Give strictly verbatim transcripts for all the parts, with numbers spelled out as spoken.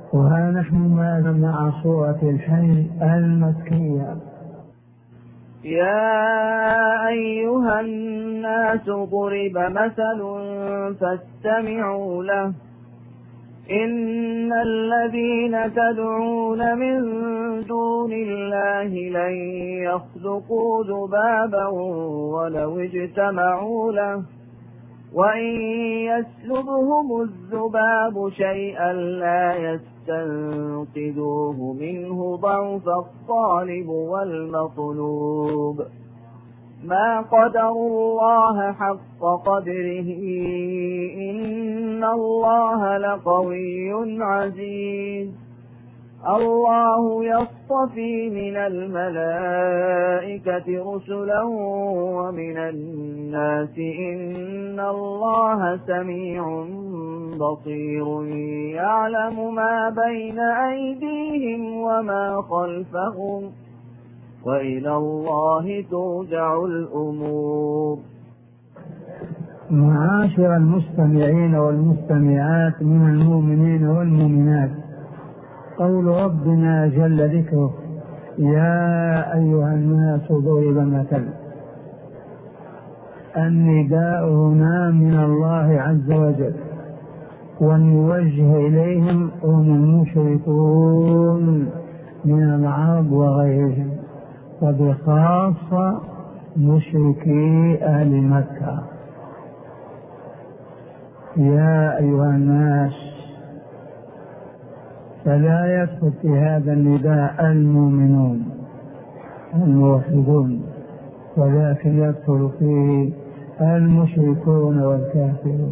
وها نحن مع سورة الحج المكية. يا أيها الناس ضرب مثل فاستمعوا له إن الذين تدعون من دون الله لن يخلقوا ذبابا ولو اجتمعوا له وإن يسلبهم الذباب شيئا لا يستنقذوه منه ضعف الطالب والمطلوب ما قدروا الله حق قدره إن الله لقوي عزيز الله يصطفي من الملائكة رسلا ومن الناس إن الله سميع بصير يعلم ما بين أيديهم وما خلفهم وإلى الله ترجع الأمور. معاشر المستمعين والمستمعات من المؤمنين والمؤمنات، قول ربنا جل ذكره يا أيها الناس ضرب مثل، النداء هنا من الله عز وجل ونوجه إليهم هم المشركون من العرب وغيرهم، وبخاصة مشركي أهل مكة. يا أيها الناس، فلا يدخل في هذا النداء المؤمنون الموحدون، ولكن يدخل فيه المشركون والكافرون.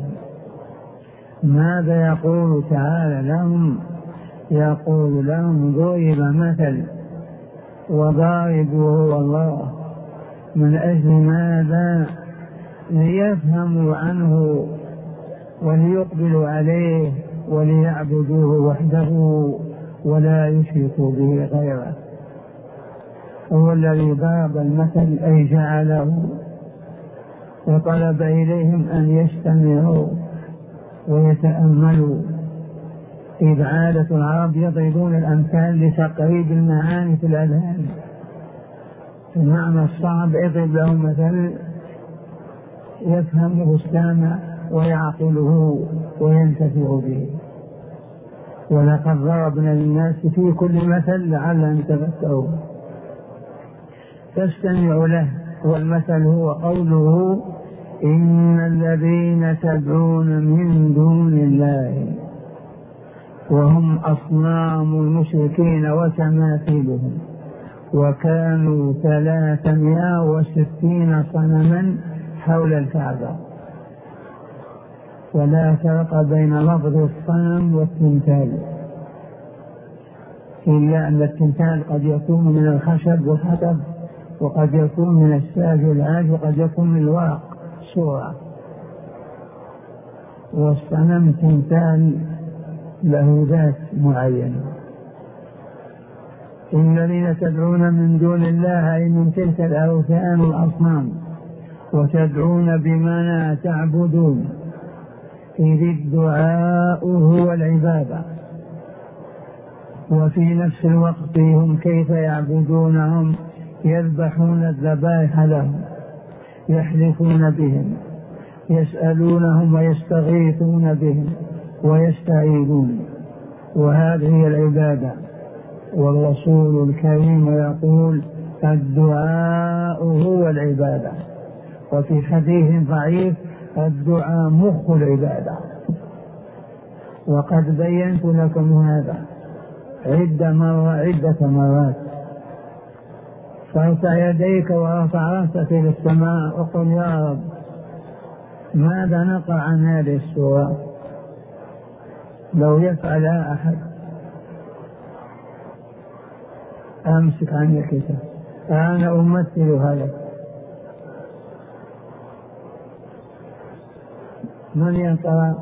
ماذا يقول تعالى لهم؟ يقول لهم ضرب مثل، وضاربه هو الله. من أجل ماذا؟ ليفهموا عنه وليقبلوا عليه وليعبدوه وحده ولا يشركوا به غيره. هو الذي ضرب المثل أي جعله، وطلب إليهم أن يستمعوا ويتأملوا. إذ عادة العرب يضربون الأمثال لتقريب المعاني في الأذهان. المعنى الصعب اضرب لهم مثل يفهمه السامع ويعقله وينتفع به. ولقد ضربنا للناس في كل مثل لعلهم يتذكرون. فاستمعوا له. والمثل هو قوله إن الذين تدعون من دون الله، وهم أصنام المشركين وتماثيلهم، وكانوا ثلاثمائة وستين صنما حول الكعبة. ولا فرق بين لفظ الصنم والتمثال، إلا أن التمثال قد يكون من الخشب والحطب، وقد يكون من الساج والعاج، وقد يكون من الورق صورة. والصنم تمثال له ذات معينة. إن الذين تدعون من دون الله أي من تلك الأوثان الأصنام، وتدعون بمعنى تعبدون، إذ الدعاء هو العبادة. وفي نفس الوقت هم كيف يعبدونهم؟ يذبحون الذبائح لهم، يحلفون بهم، يسألونهم ويستغيثون بهم ويستعيذون، وهذه هي العبادة. والرسول الكريم يقول الدعاء هو العبادة. وفي حديث ضعيف الدعاء مخ العبادة. وقد بينت لكم هذا عدة مرة عدة مرات. فارفع يديك ورفع رأسك إلى السماء وقل يا رب ماذا نقع عن هذه السورة؟ لو يفعلها أحد أمسك عن الكتاب، أنا أمثلها لك. من يقرأ؟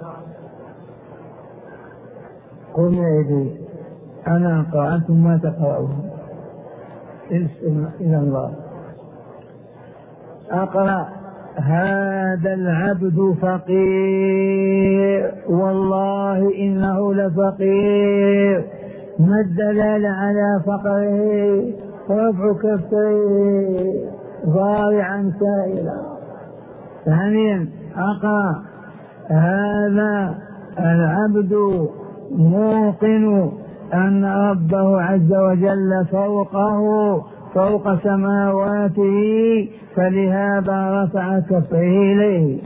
قل يا يدي أنا أقرأ أنتم ما تقرأون. استمع إلى الله. أقرأ هذا العبد فقير، والله إنه لفقير. ما الدلالة على فقره؟ رفع كفيه ضارعا سائلا. ثانيا أقرأ هذا العبد موقن أن ربه عز وجل فوقه فوق سماواته، فلهذا رفع كفيه إليه.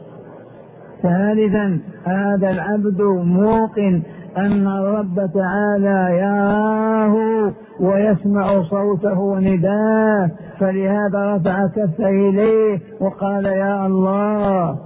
ثالثا هذا العبد موقن أن الرب تعالى يراه ويسمع صوته ونداه، فلهذا رفع كفه إليه وقال يا الله.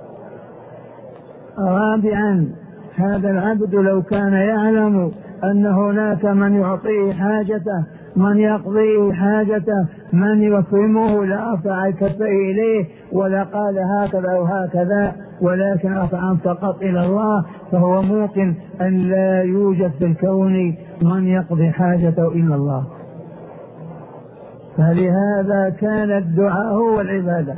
رابعا هذا العبد لو كان يعلم أن هناك من يعطيه حاجته، من يقضيه حاجته، من يكرمه، لرفع كفيه إليه ولا قال هكذا أو هكذا، ولكن رفع فقط إلى الله، فهو موقن أن لا يوجد في الكون من يقضي حاجته إلا الله. فلهذا كان الدعاء هو العبادة،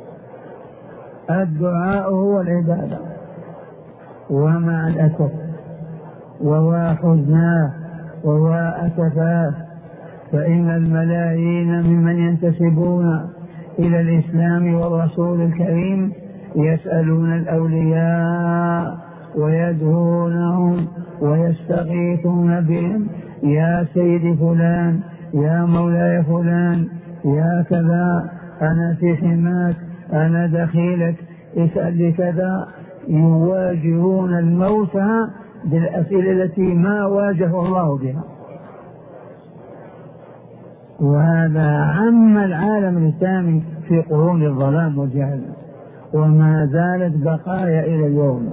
الدعاء هو العبادة. ومع الأسف وهو حزناه وهو أسفاه، فإن الملايين ممن ينتسبون إلى الإسلام والرسول الكريم يسألون الأولياء ويدعونهم ويستغيثون بهم، يا سيدي فلان، يا مولاي فلان، يا كذا، أنا في حماك، أنا دخيلك، اسأل لي كذا. يواجهون الموتى بالأسئلة التي ما واجه الله بها. وهذا عم العالم الإسلامي في قرون الظلام والجهل، وما زالت بقايا إلى اليوم.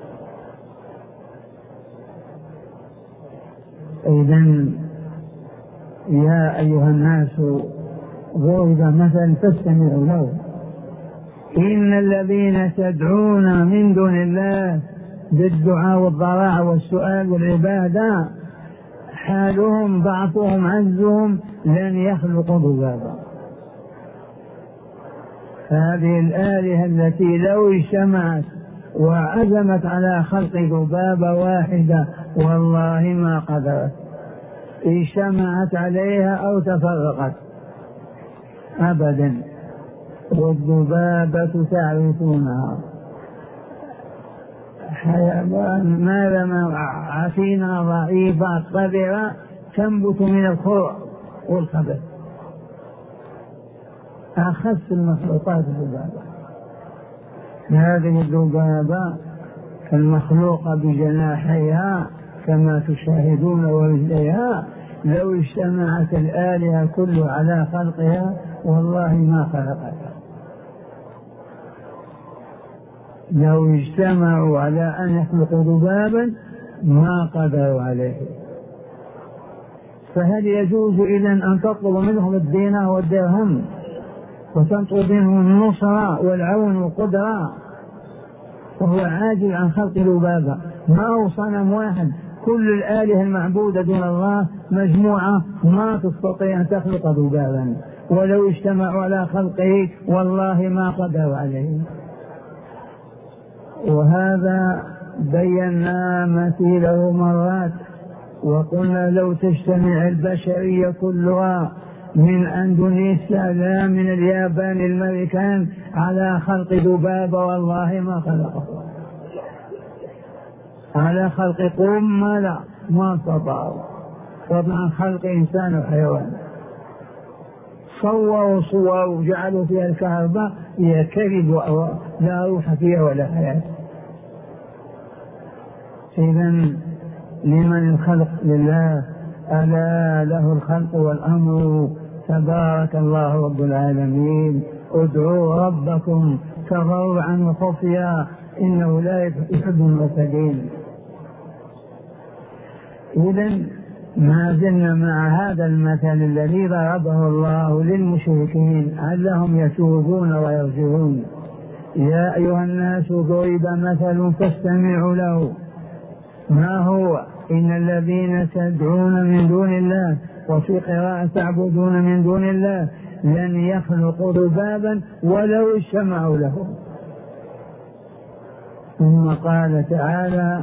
إذن يا أيها الناس ضرب مثل فاستمعوا له. إن الذين تدعون من دون الله بالدعاء والضراع والسؤال والعبادة حالهم ضعفهم عجزهم لن يخلقوا ذبابا. هذه الآلهة التي لو اجتمعت وعزمت على خلق ذبابة واحدة والله ما قدرت، اجتمعت عليها أو تفرقت أبدا. والذبابة تعرفونها حيوان ماذا عفينة ضعيفة صغيرة تنبت من الخرع والخبث، أخس المخلوقات الذبابة. هذه الذبابة المخلوقة بجناحيها كما تشاهدون ورجليها لو اجتمعت الآلهة كلها على خلقها والله ما خلقتها. لو اجتمعوا على أن يخلقوا ذبابا ما قدروا عليه. فهل يجوز إذن أن تطلب منهم الدينار والدرهم وتطلب منهم النصرة والعون والقدرة وهو عاجز عن خلق ذبابة؟ ما هو صنم واحد، كل الآلهة المعبودة دون الله مجموعة ما تستطيع أن تخلق ذبابا، ولو اجتمعوا على خلقه والله ما قدروا عليه. وهذا بينا مثيله مرات وقلنا لو تجتمع البشرية كلها من أندونيسيا لا من اليابان الأمريكان على خلق ذبابة والله ما خلقه، على خلق قمة ما استطاعوا، طبعا خلق إنسان وحيوان. صوروا صور وجعلوا فيها الكهرباء هي كذب لا روح فيها ولا حياة. إذن لمن الخلق؟ لله، ألا له الخلق والأمر، تبارك الله رب العالمين. ادعوا ربكم تضرعا وخفيا إنه لا يحب المعتدين. إذن ما زلنا مع هذا المثل الذي ضربه الله للمشركين علهم يتوبون ويرجعون. يا أيها الناس ضرب مثل فاستمعوا له. ما هو؟ إن الذين تدعون من دون الله، وفي قراءة تعبدون من دون الله، لن يخلقوا ذبابا ولو اجتمعوا له. ثم قال تعالى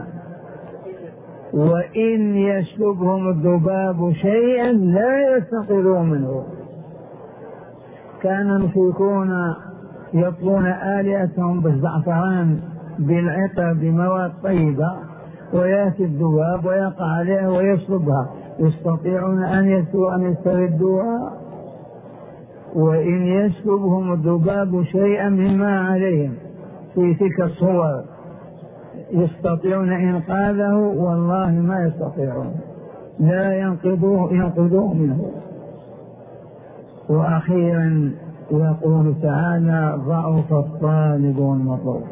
وإن يسلبهم الذباب شيئا لا يستنقذوه منه. كان المشركون يطلون آلهتهم بالزعفران بالعطر بمواد طيبة، ويأتي الذباب ويقع عليها ويسلبها، يستطيعون أن يسلبوا أن يستردوها؟ وإن يسلبهم الذباب شيئا مما عليهم في تلك الصور يستطيعون إنقاذه؟ والله ما يستطيعون، لا ينقذوه ينقذوه منه. وأخيرا يقول تعالى ضعف الطالب والمطلوب.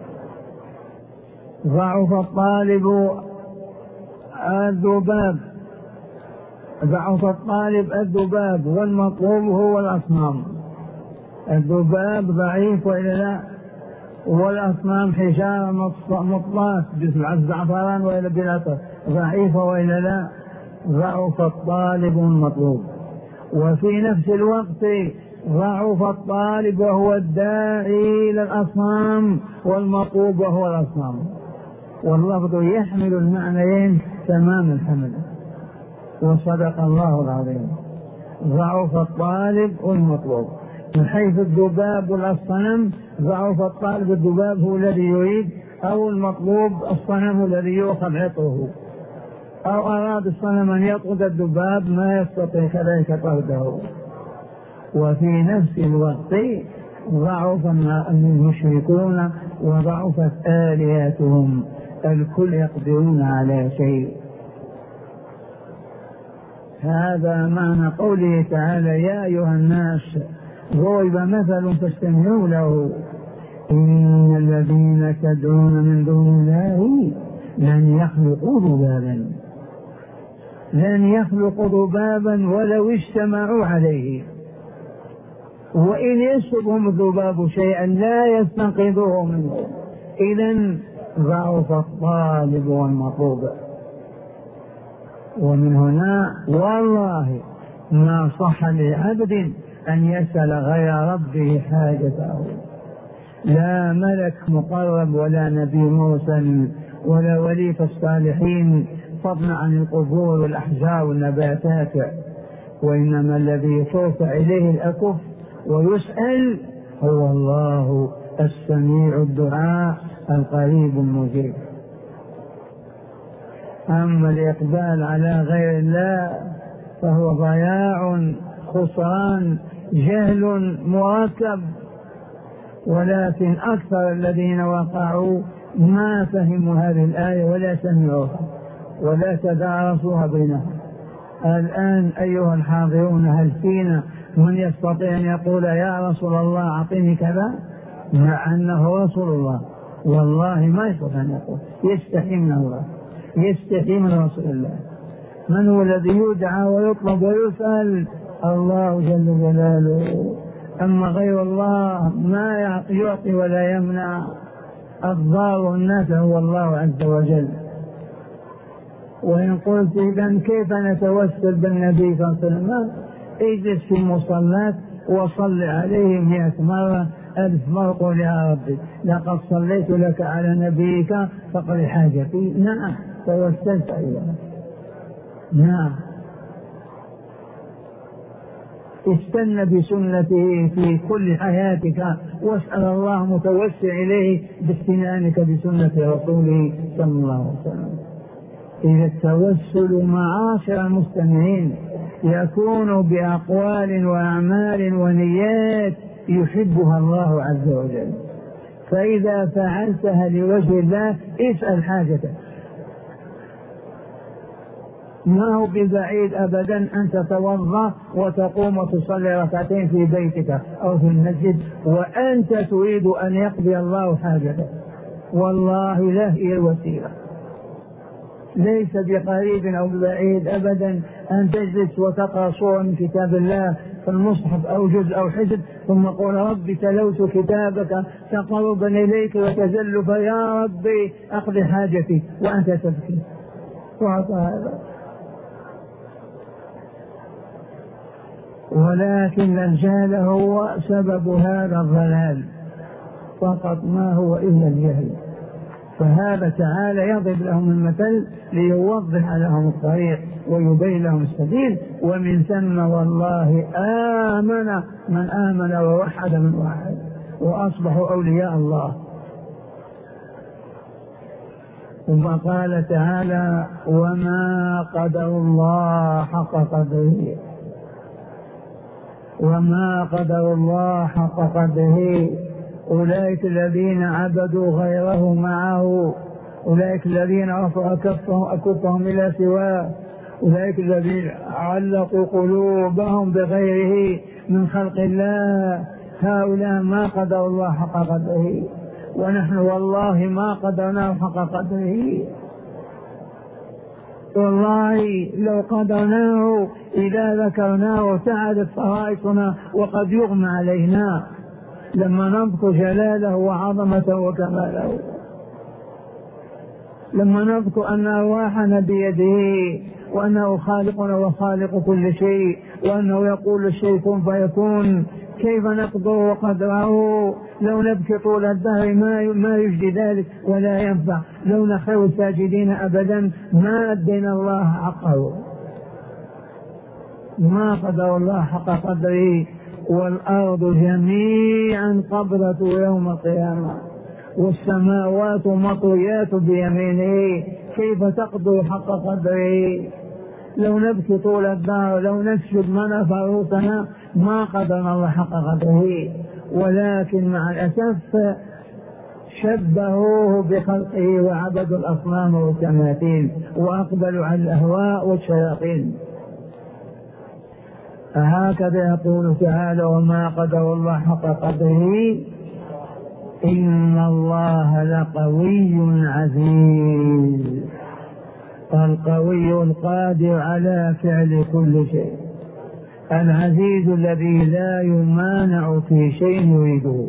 ضعف الطالب الذباب، ضعف الطالب الذباب والمطلوب هو الأصنام. الذباب ضعيف وإلا لا؟ والأصنام حجارة مطلاة بالزعفران وإلا بالعطر ضعيفة وإلا لا؟ ضعف الطالب والمطلوب. وفي نفس الوقت ضعف الطالب وهو الداعي إلى الأصنام، والمطلوب وهو الأصنام، واللفظ يحمل المعنيين تمام الحمل. وصدق الله العظيم. ضعف الطالب والمطلوب من حيث الذباب والصنم. ضعف الطالب الذباب هو الذي يريد، أو المطلوب الصنم الذي يؤخذ عطره، أو أراد الصنم أن يطرد الذباب ما يستطيع كذلك طرده. وفي نفس الوقت ضعف المشركون وضعفت آلهتهم، الكل يقدرون على شيء. هذا معنى قوله تعالى يا أيها الناس ضرب مثل فاستمعوا له إن الذين تدعون من دون الله لن يخلقوا ذبابا لن يخلقوا ذبابا ولو اجتمعوا عليه، وإن يسلبهم الذباب شيئا لا يستنقذوه منه. إذن ضعف الطالب والمطلوب. ومن هنا والله ما صح لعبد أن يسأل غير ربه حاجته، لا ملك مقرب ولا نبي مرسل ولا ولي في الصالحين، فضلا عن القبور والأحجار والنباتات، وإنما الذي يرفع إليه الأكف ويسأل هو الله السميع الدعاء القريب المجيب. أما الإقبال على غير الله فهو ضياع، خسران، جهل مركب. ولكن أكثر الذين وقعوا ما فهموا هذه الآية ولا سمعوها ولا تدارسوها بينهم. الآن أيها الحاضرون هل فينا من يستطيع أن يقول يا رسول الله أعطيني كذا مع أنه رسول الله؟ والله ما يستطيع أن يقول، يستحي من الله، يستحي من رسول الله. من هو الذي يدعى ويطلب ويسأل؟ الله جل جلاله. أما غير الله ما يعطي ولا يمنع، الضار الناس هو الله عز وجل. وإن قلت إذن كيف نتوسل بالنبي صلى الله عليه وسلم؟ اجلس في المصلات وصل عليه مئة مرة ألف مرة قل يا ربي لقد صليت لك على نبيك فقل حاجتي. نعم توسلت إليه، نعم استنى بسنته في كل حياتك واسأل الله متوسل إليه باستنانك بسنة رسوله صلى الله عليه وسلم. إذا التوسل معاشر المستمعين يكون بأقوال وأعمال ونيات يحبها الله عز وجل، فإذا فعلتها لوجه الله اسأل حاجتك. ما هو ببعيد أبدا أن تتوضأ وتقوم وتصلي ركعتين في بيتك أو في المسجد وأنت تريد أن يقضي الله حاجتك، والله لا هي الوسيلة. ليس بقريب أو ببعيد أبدا أن تجلس وتقرأ صورة من كتاب الله في المصحف أو جزء أو حزب ثم قول ربي تلوت كتابك تقربا إليك وتزلفا يا ربي أقضي حاجتي وأنت تبكي. وعطى هذا ولكن الجهل هو سبب هذا الضلال فقط، ما هو إلا الجهل. فهذا تعالى يضرب لهم المثل ليوضح لهم الطريق ويبين لهم السبيل، ومن ثم والله آمن من آمن ووحد من وحد وأصبحوا أولياء الله. ثم قال تعالى وما قدر الله حق قدره، وما قدر الله حق قدره. أولئك الذين عبدوا غيره معه، أولئك الذين رفعوا أكفهم إلى سواه، أولئك الذين علقوا قلوبهم بغيره من خلق الله، هؤلاء ما قدر الله حق قدره، ونحن والله ما قدرناه حق قدره. والله لو قدرناه إذا ذكرناه سعدت فرائصنا وقد يغمى علينا لما نذكر جلاله وعظمته وكماله، لما نذكر أن أرواحنا بيده، وأنه خالقنا وخالق كل شيء، وأنه يقول الشيء كن فيكون. كيف نقدر قدره؟ لو نبكي طول الدهر ما يجدي ذلك ولا ينفع، لو نخر ساجدين أبدا ما أدينا الله حقه. ما قدر الله حق قدره. والأرض جميعا قبضته يوم القيامة والسماوات مطويات بيمينه، كيف تقدر حق قدره؟ لو نبكي طول الدهر، لو نسجد ما نرفع رؤوسنا ما قدرنا الله حق قدره. ولكن مع الأسف شبهوه بخلقه وعبدوا الأصنام والتماثيل وأقبلوا على الأهواء والشياطين. هكذا يقول تعالى وما قدر الله حق قدره إن الله لقوي عزيز. القوي القادر على فعل كل شيء، العزيز الذي لا يمانع في شيء يريده،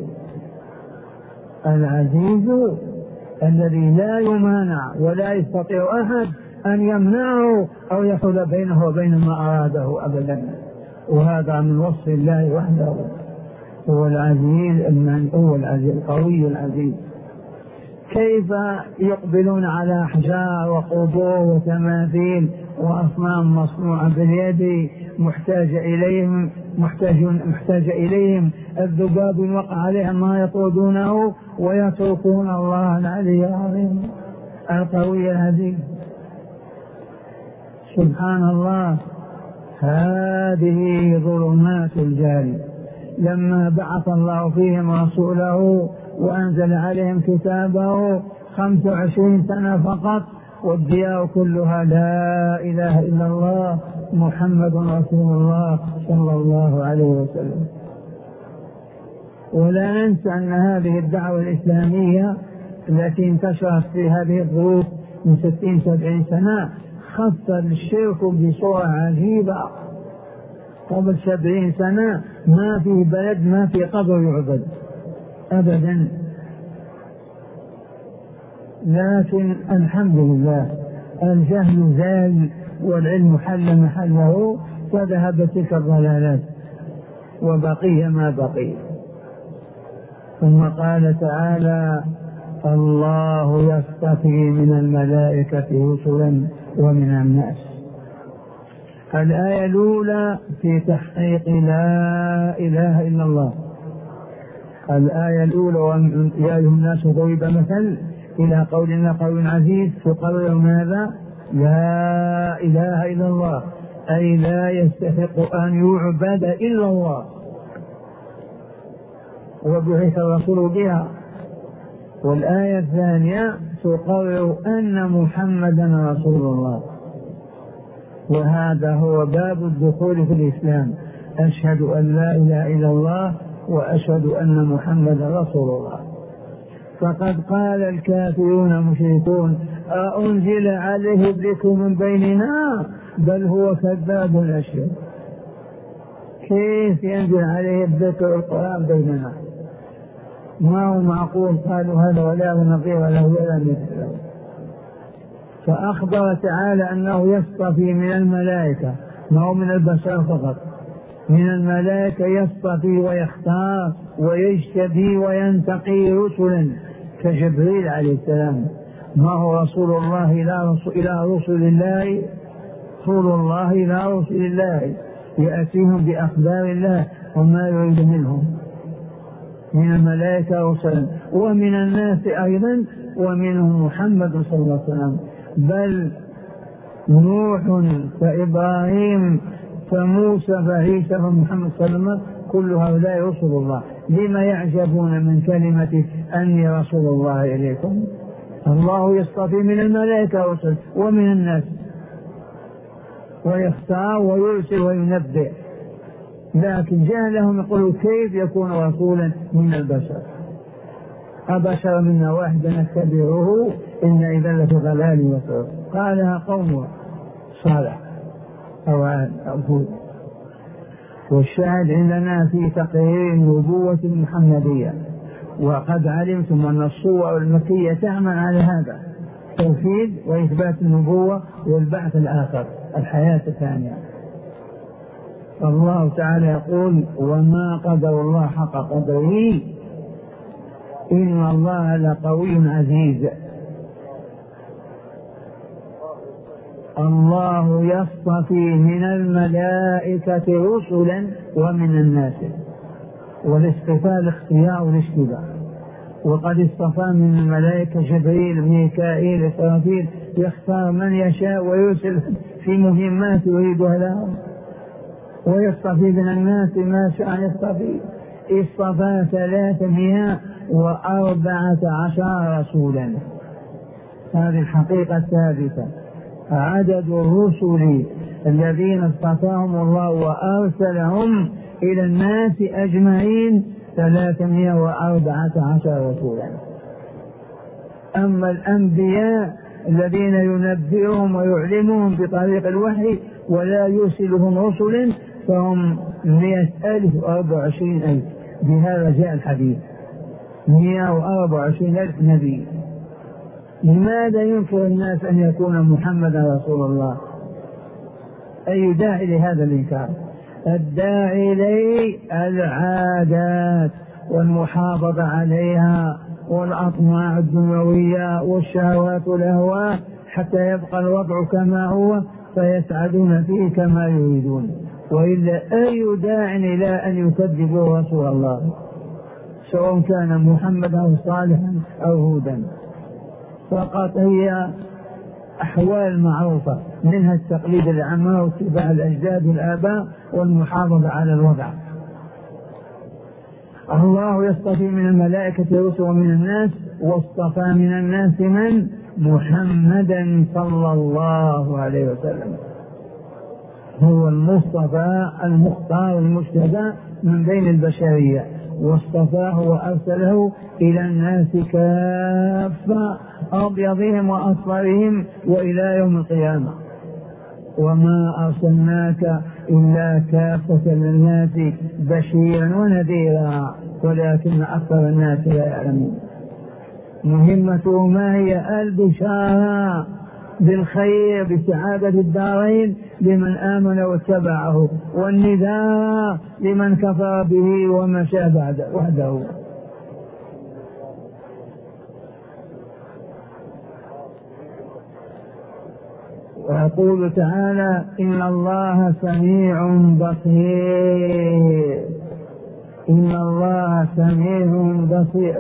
العزيز الذي لا يمانع ولا يستطيع أحد أن يمنعه أو يحول بينه وبين ما أراده أبدا. وهذا من وصف الله وحده، هو العزيز هو العزيز القوي العزيز. كيف يقبلون على أحجار وقبور وتماثيل وأصنام مصنوعة باليد محتاج إليهم محتاج محتاج إليهم الذباب وقع عليها ما يطردونه ويتركون الله العلي العظيم القوي العزيز. سبحان الله. هذه ظلمات الجهل. لما بعث الله فيهم رسوله وأنزل عليهم كتابه خمس وعشرين سنة فقط، والديار كلها لا إله إلا الله محمد رسول الله صلى الله عليه وسلم. ولا ننسى أن هذه الدعوة الإسلامية التي انتشرت في هذه الظروف من ستين سبعين سنة خف الشرك بصورة عجيبة. قبل سبعين سنة ما في بلد ما في قبر يعبد أبدا، لكن الحمد لله الجهل زال والعلم حل محله، فذهبت تلك الضلالات وبقي ما بقي. ثم قال تعالى الله يصطفي من الملائكة رسلا ومن الناس. الآية الأولى في تحقيق لا إله إلا الله. الآية الأولى يا أيها الناس ضرب مثل إلى قولنا قول عزيز تقرر ماذا؟ لا إله إلا الله، أي لا يستحق أن يعبد إلا الله، وبعث الرسول بها. والآية الثانية تقرر أن محمدا رسول الله، وهذا هو باب الدخول في الإسلام. أشهد أن لا إله إلا الله وأشهد أن محمدا رسول الله. فقد قال الكافرون المشركون أأنزل عليه الذكر من بيننا بل هو كذاب أشهر. كيف ينزل عليه الذكر القرآن بيننا؟ ما هو معقول. قالوا هذا ولا نظير له ولا مثله. فأخبر تعالى أنه يصطفي من الملائكة، ما هو من البشر فقط، من الملائكة يصطفي ويختار ويجتبي وينتقي رسلا كجبريل عليه السلام. ما هو رسول الله إلى رسل الله، رسول الله إلى رسل الله يأتيهم بأخبار الله وما يريد منهم. من الملائكة رسلا ومن الناس أيضا، ومنهم محمد صلى الله عليه وسلم، بل نوح فإبراهيم فموسى فعيسى فمحمد صلى الله عليه وسلم، كل هؤلاء رسل الله. لما يعجبون من كلمة أني رسول الله إليكم؟ الله يصطفي من الملائكة رسل ومن الناس ويختار ويرسل وينبئ، لكن جهلهم يقولوا كيف يكون رسولا من البشر؟ أبشر منا واحدا نتبعه إن إذا لفي ضلال وسعر. قالها قوم صالح أو عاد أو هود. والشاهد عندنا في تقرير النبوة المحمدية، وقد علمتم أن الصور المكية تعمل على هذا، توحيد وإثبات النبوة والبعث الآخر، الحياة الثانية. الله تعالى يقول وما قدر الله حق قدره إن الله لقوي عزيز. الله يصطفي من الملائكة رسلا ومن الناس، والاصطفاء الاختيار والاشتباه. وقد اصطفى من الملائكة جبريل ميكائيل إسرافيل، يختار من يشاء ويرسل في مهمات يريدها لهم، ويصطفي من الناس ما شاء يصطفي. اصطفى ثلاثمائة وأربعة عشر رسولا. هذه الحقيقة الثابتة. عدد الرسل الذين اصطفاهم الله وأرسلهم إلى الناس أجمعين ثلاثمائة وأربعة عشر رسولا. أما الأنبياء الذين ينبئهم ويعلمهم بطريق الوحي ولا يرسلهم رسلا فهم مئة ألف وأربع وعشرين ألف. بهذا جاء الحديث، مئة وأربع وعشرين ألف نبي. لماذا ينكر الناس أن يكون محمدا رسول الله؟ أي داعي لهذا الإنكار؟ الداعي إليه العادات والمحافظة عليها والأطماع الدنيوية والشهوات والأهواء حتى يبقى الوضع كما هو فيسعدون فيه كما يريدون. وإلا أي داع إلى أن يكذبوا رسول الله سواء كان محمدا أو صالحا أو هودا؟ فقط هي أحوال معروفة، منها التقليد الأعمى واتباع الأجداد والآباء والمحافظة على الوضع. الله يصطفي من الملائكة رسلا ومن الناس، واصطفى من الناس من؟ محمدا صلى الله عليه وسلم، هو المصطفى المختار المجتبى من بين البشرية، واصطفاه وأرسله إلى الناس كافة، أبيضهم وأصفرهم وإلى يوم القيامة. وما أرسلناك إلا كافة للناس بشيرا ونذيرا ولكن أكثر الناس لا يعلمون. مهمته ما هي؟ البشارة بالخير بسعادة الدارين لمن آمن واتبعه، والنداء لمن كفر به ومشى بعد وحده. ويقول تعالى إن الله سميع بصير. إن الله سميع بصير،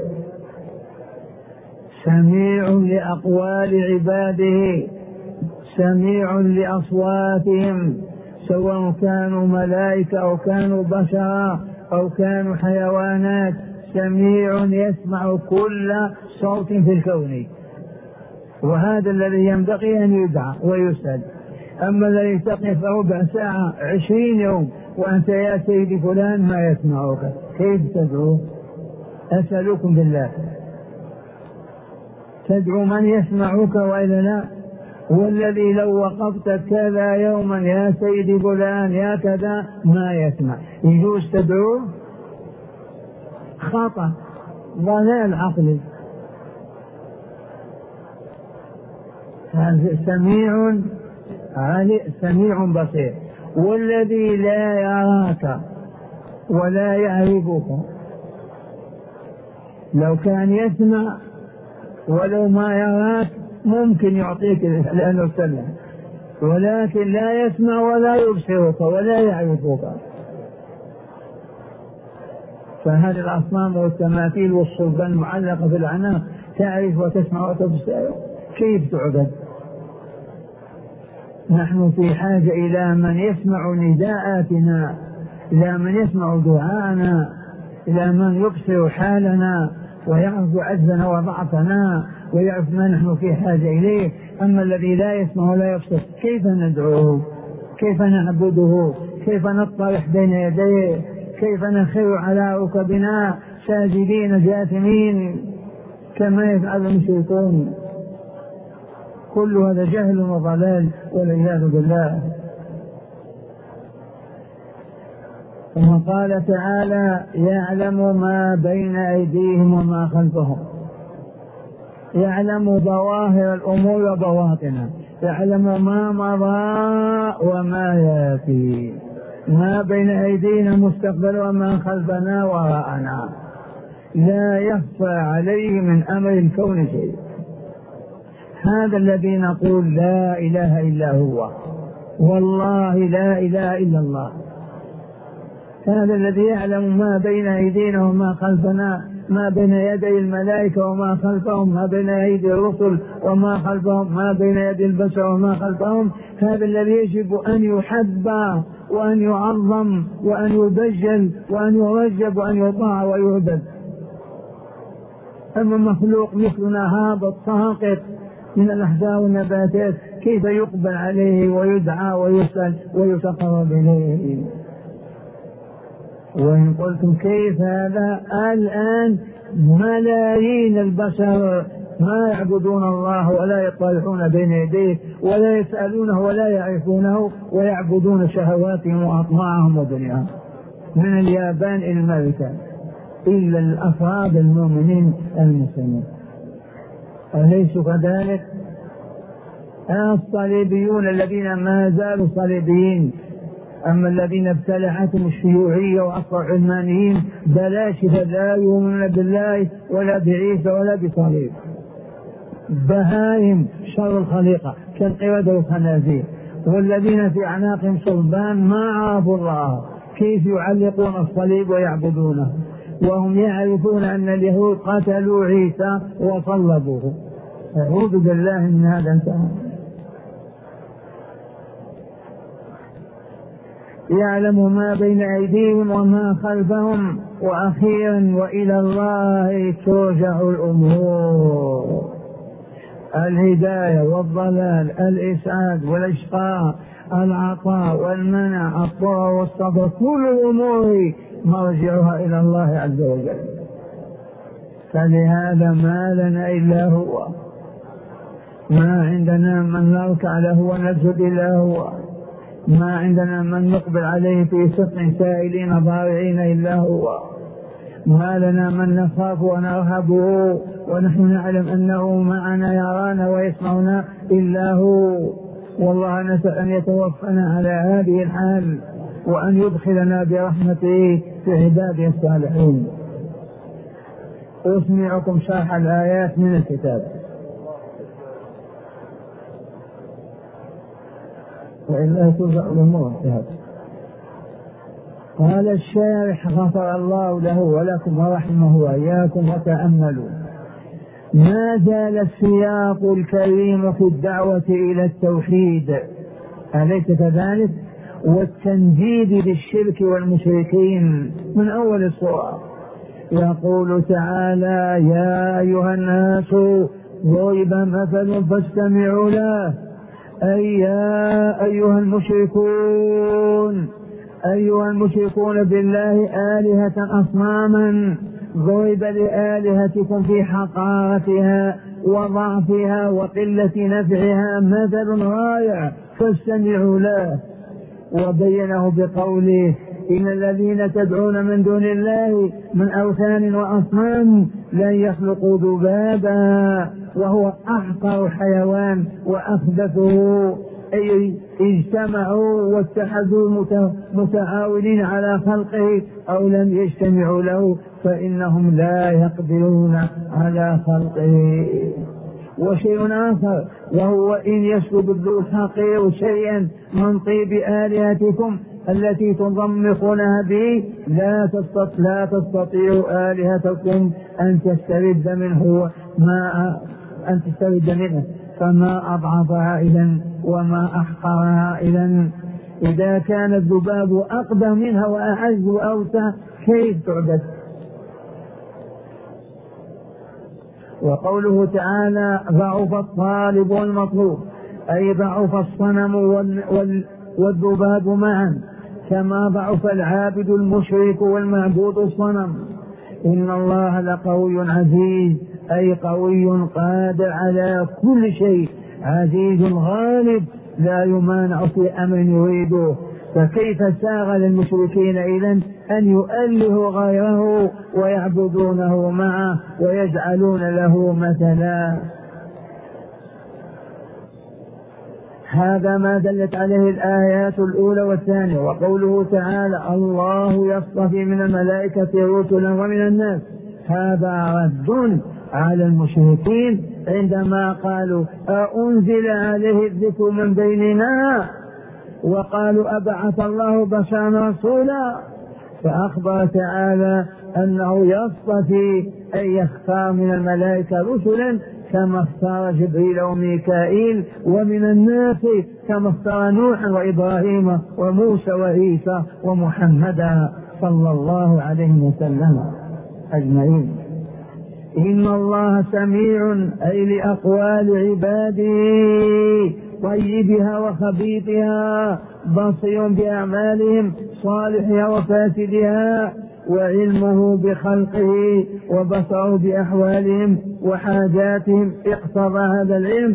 سميع لأقوال عباده، سميع لأصواتهم سواء كانوا ملائكة أو كانوا بشرا أو كانوا حيوانات، سميع يسمع كل صوت في الكون. وهذا الذي ينبغي أن يدعى ويسأل. أما الذي تقف ربع ساعة عشرين يوم وأنت يا سيدي فلان ما يسمعك، كيف تدعو؟ أسألكم بالله، تدعو من يسمعك وإلا لا؟ والذي لو وقفت كذا يوما يا سيدي فلان يا كذا ما يسمع، يجوز تدعوه؟ خطأ، ضلال عقلي. سميع علي سميع بصير. والذي لا يراك ولا يعرفك لو كان يسمع ولو ما يراك ممكن يعطيك لأنه سمع، ولكن لا يسمع ولا يبصرك ولا يعرفك. فهذه الأصنام والتماثيل والصلبان المعلقة في الأعناق تعرف وتسمع وتبصر، كيف تعبد؟ نحن في حاجة إلى من يسمع نداءاتنا، إلى من يسمع دعاءنا، إلى من يبصر حالنا ويعرف عجزنا وضعفنا ويعرف ما نحن في حاجة إليه. أما الذي لا يسمع ولا يبصر كيف ندعوه؟ كيف نعبده؟ كيف نطرح بين يديه؟ كيف نخر على ركبنا ساجدين جاثمين كما يفعل المشركون؟ كل هذا جهل وضلال والعياذ بالله. ثم قال تعالى: يعلم ما بين أيديهم وما خلفهم. يعلم ظواهر الأمور وبواطنها، يعلم ما مضى وما يأتي، ما بين أيدينا مستقبل وما خلفنا وراءنا، لا يخفى عليه من أمر الكون شيء. هذا الذي نقول لا إله إلا هو، والله لا إله إلا الله. هذا الذي يعلم ما بين أيدينا وما خلفنا، ما بين يدي الملائكة وما خلفهم، ما بين أيدي الرسل وما خلفهم، ما بين يدي البشر وما خلفهم. هذا الذي يجب أن يحب وأن يعظم وأن يبجل وأن يرجب وأن يطاع ويعبد. أما مخلوق مثلنا هابط ساقط من الأحجار والنباتات كيف يقبل عليه ويدعى ويسأل ويتقرب إليه؟ وإن قلتم كيف هذا؟ الآن ملايين البشر ما يعبدون الله ولا يطالعون بين يديه ولا يسألونه ولا يعرفونه، ويعبدون شهواتهم وأطماعهم ودنياهم من اليابان إلى أمريكا، إلا الأفراد المؤمنين المسلمين. أليسوا كذلك؟ الصليبيون الذين ما زالوا صليبيين، أما الذين ابتلعتهم الشيوعية وأصبحوا علمانيين بلاشفة لا يؤمنون بالله ولا بعيسى ولا بصليب، بهائم شر الخليقة كالقردة والخنازير، والذين في أعناقهم صلبان ما عرفوا الله كيف يعلقون الصليب ويعبدونه، وهم يعرفون أن اليهود قتلوا عيسى وصلبوه. أعوذ بالله من هذا انتهى. يعلم ما بين أيديهم وما خلفهم، وأخيرا وإلى الله ترجع الأمور. الهداية والضلال، الإسعاد والإشقاء، العطاء والمنع، الطاعة والصبر، كل الأمور مرجعها إلى الله عز وجل. فلهذا ما لنا إلا هو، ما عندنا من نركع له ونسجد إلا هو، ما عندنا من نقبل عليه في صدق سائلين ضارعين إلا هو، ما لنا من نخاف ونرهبه ونحن نعلم أنه معنا يرانا ويسمعنا إلا هو. والله نسأل أن يتوفنا على هذه الحال وأن يدخلنا برحمته في عباده الصالحين. أسمعكم شرح الآيات من الكتاب وإلا ترجع الأمور. قال الشارح غفر الله له ولكم ورحمه وإياكم وتأملوا: ما زال السياق الكريم في الدعوة إلى التوحيد، أليس كذلك؟ والتنديد بالشرك والمشركين من أول السورة. يقول تعالى: يا أيها الناس ضرب مثل فاستمعوا له، أي يا أيها المشركون، أيها المشركون بالله آلهة أصناما ضرب لآلهتكم في حقارتها وضعفها وقلة نفعها مثل رائع فاستمعوا له. وبينه بقوله: إن الذين تدعون من دون الله من أوثان وأصنام لن يخلقوا ذبابا وهو أحقر حيوان وأخبثه أي اجتمعوا واتحدوا متعاونين على خلقه أو لم يجتمعوا له فإنهم لا يقدرون على خلقه. وشيء آخر وهو إن يسلب ذو الحقير شيئا من طيب آلهتكم التي تضمخونها به لا تستطيع, لا تستطيع آلهتكم أن تسترد منه ما أن تسترد منه فما أضعفها إذن وما أحقرها إذن. إذا كان الذباب أقدم منها وأعز وأوسع كيف تعبد؟ وقوله تعالى ضعف الطالب والمطلوب أي ضعف الصنم والذباب معا كما ضعف العابد المشرك والمعبود الصنم. إن الله لقوي عزيز أي قوي قادر على كل شيء عزيز غالب لا يمانع في أمر يريده. فكيف ساغ للمشركين إذن أن يؤلهوا غيره ويعبدونه معه ويجعلون له مثلا؟ هذا ما دلت عليه الآيات الأولى والثانية. وقوله تعالى الله يصطفي من الملائكة رسلا ومن الناس هذا رد على المشركين عندما قالوا أأنزل عليه الذكر من بيننا وقالوا أبعث الله بشرا رسولا. فأخبر تعالى أنه يصطفي أن يختار من الملائكة رسلا كما اختار جبريل وميكائيل ومن الناس كما اختار نوحا وإبراهيم وموسى وعيسى ومحمدا صلى الله عليه وسلم أجمعين. إن الله سميع أي لأقوال عباده طيبها وخبيثها بصير بأعمالهم صالحها وفاسدها وعلمه بخلقه وبصره بأحوالهم وحاجاتهم اقتضى هذا العلم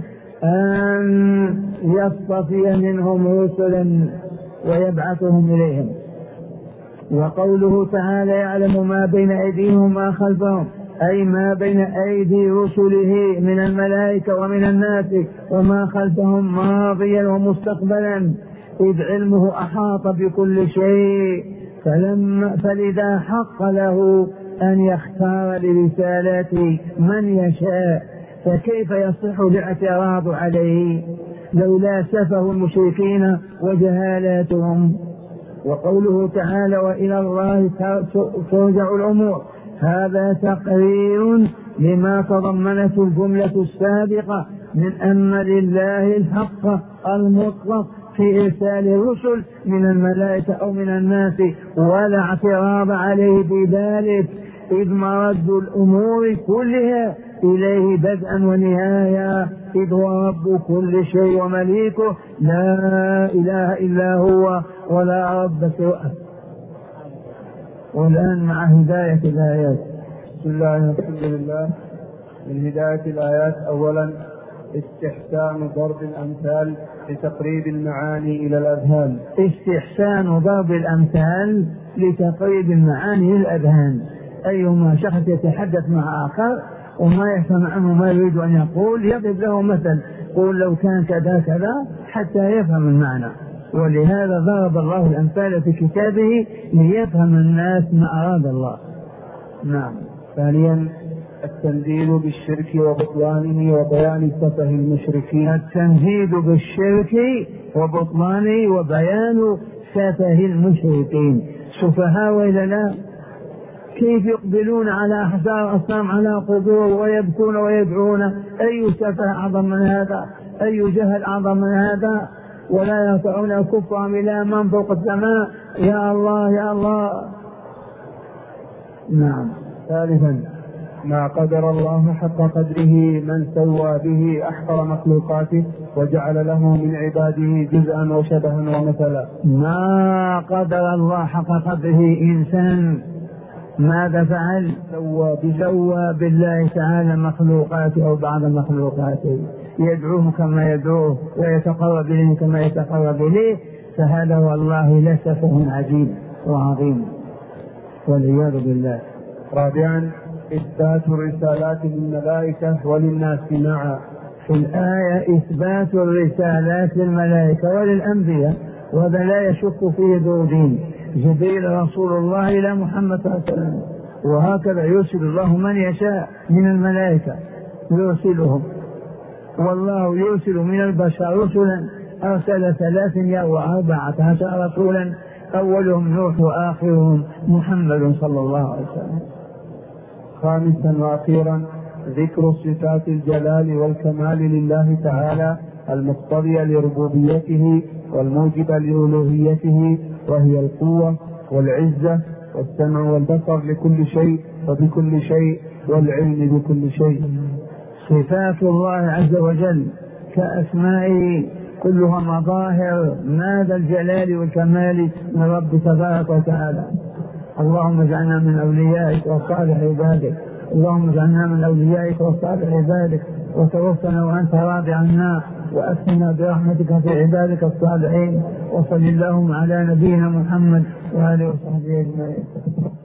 أن يصطفي منهم رسلا ويبعثهم إليهم. وقوله تعالى يعلم ما بين أيديهم وما خلفهم أي ما بين أيدي رسله من الملائكة ومن الناس وما خلفهم ماضيا ومستقبلا إذ علمه أحاط بكل شيء فلما فلذا حق له أن يختار لرسالته من يشاء. فكيف يصح الاعتراض عليه لولا سفه المشركين وجهالاتهم؟ وقوله تعالى وإلى الله ترجع الأمور هذا تقرير لما تضمنت الجملة السابقة من أن لله الحق المطلق في إرسال الرسل من الملائكة أو من الناس ولا اعتراض عليه بذلك إذ مرد الأمور كلها إليه بدءا ونهاية إذ هو رب كل شيء ومليكه لا إله إلا هو ولا رب سواه. والآن مع هداية الآيات. بسم الله الحمد لله. من هداية الآيات أولا استحسان ضرب الأمثال لتقريب المعاني إلى الأذهان. استحسان ضرب الأمثال لتقريب المعاني إلى الأذهان. أيما شخص يتحدث مع آخر وما يفهم عنه ما يريد أن يقول يضرب له مثل قول لو كان كذا كذا حتى يفهم المعنى. ولهذا ضرب الله الأمثال في كتابه ليفهم الناس ما أراد الله. نعم. ثانيا التنديد بالشرك وبطلانه وبيان سفه المشركين. التنديد بالشرك وبطلانه وبيان سفه المشركين. سفهاء وإلا لا؟ كيف يقبلون على أحجار أصنام على قبور ويبكون ويدعون؟ أي سفه أعظم من هذا؟ أي جهل أعظم من هذا؟ ولا يرفعون كفرهم إلى من فوق السماء يا الله يا الله. نعم. ثالثا ما قدر الله حق قدره من سوى به أحقر مخلوقاته وجعل له من عباده جزءا وشبها ومثلا. ما قدر الله حق قدره إنسان ماذا فعل؟ سوى, سوى بالله تعالى مخلوقاته أو بعض مخلوقاته يدعوه كما يدعوه ويتقرب إليه كما يتقرب إليه فهذا والله لسفه عجيب وعظيم والعياذ بالله. رابعا إثبات الرسالات للملائكة وللناس معا. في الآية إثبات الرسالات للملائكة وللأنبياء، وهذا لا يشك فيه ذو دين. جبريل رسول الله إلى محمد صلى الله عليه وسلم، وهكذا يرسل الله من يشاء من الملائكة يرسلهم، والله يرسل من البشر رسلا، أرسل ثلاثمائة وأربعة عشر رسولا، أولهم نوح وآخرهم محمد صلى الله عليه وسلم. خامسا وأخيرا ذكر صفات الجلال والكمال لله تعالى المقتضية لربوبيته والموجبة لألوهيته، وهي القوة والعزة والسمع والبصر لكل شيء وبكل شيء والعلم بكل شيء. صفات الله عز وجل كأسمائه كلها مظاهر ماذا الجلال والكمال من رب تبارك وتعالى. اللهم اجعلنا من أوليائك وصالح عبادك، اللهم اجعلنا من أوليائك وصالح عبادك، وتوفنا وأنت راضي عنا، وأسقنا برحمتك في عبادك الصالحين. وصل اللهم على نبينا محمد وآله وصحبه أجمعين.